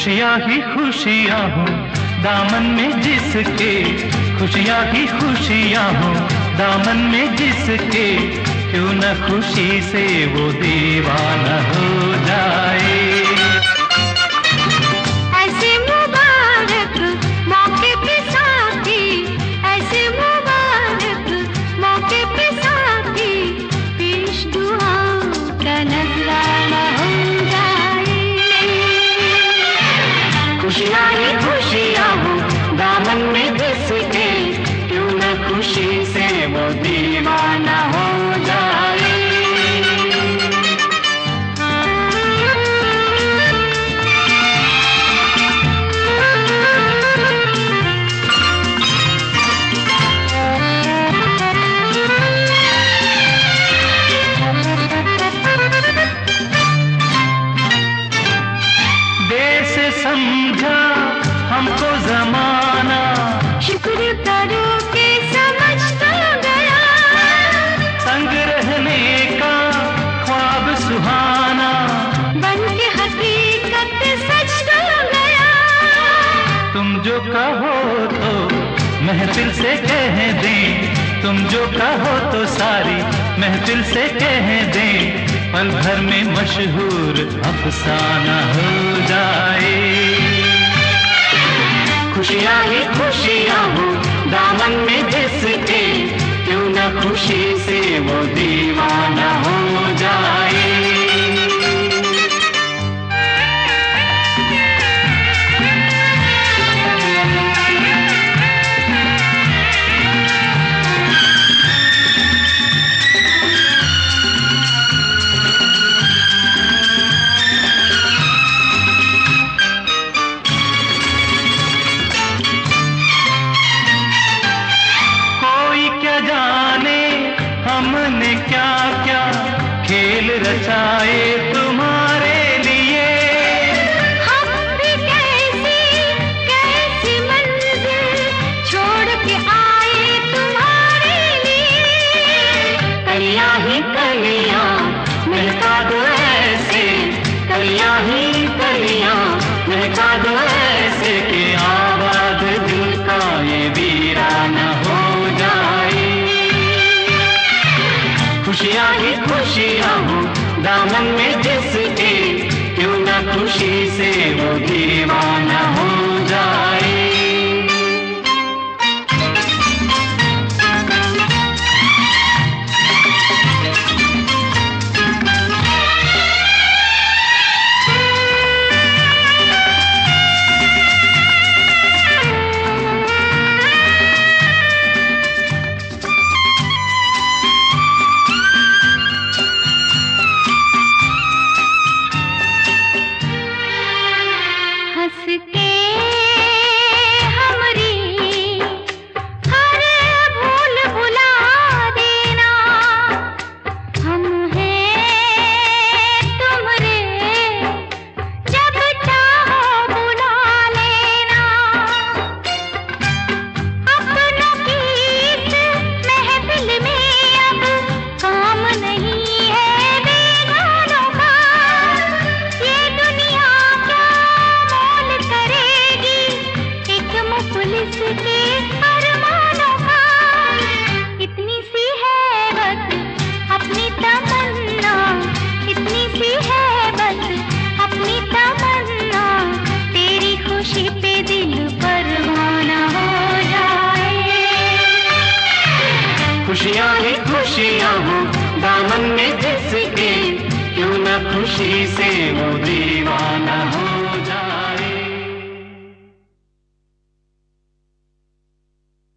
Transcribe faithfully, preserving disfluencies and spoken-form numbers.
खुशियाँ ही खुशियाँ हो दामन में जिसके, खुशियाँ ही खुशियाँ हो दामन में जिसके, क्यों न खुशी से वो दीवाना हो जाए। ऐसे मुबारक मौके पे साथी, ऐसे मुबारक मौके पे साथी, पेश दुआओं का नजराना हो जाए। खुशियाँ ही खुशियाँ हो दामन में जिसके, क्यों न खुशी से वो दीवाना हो जाए। देश समझा हमको जमाना, शुक्र करो के समझ तो गया, संग रहने का ख्वाब सुहाना, बन के हकीकत सच तो गया। तुम जो कहो तो महफिल से कह दें, तुम जो कहो तो सारी महफिल से कह दें, पल भर में मशहूर अफसाना हो जाए। खुशियाँ ही खुशियाँ हो दामन में जिसके, क्यों न खुशी से वो दीवाना हो जाए। हमने क्या क्या खेल रचाए तुम्हारे लिए, हम भी कैसी कैसी मंजिल छोड़ के आए तुम्हारे लिए। कलियां ही कलियां महका दो ऐसे, कलियां ही कलियां महका दो ऐसे, कि आबाद दिल का ये वीराना हो जाए। खुशियाँ ही खुशियाँ हो दामन में जिसके, क्यों न खुशी से वो दीवाना हो जाए। खुशियाँ ही खुशियाँ हो दामन में जिसके, क्यों न खुशी से वो दीवाना हो।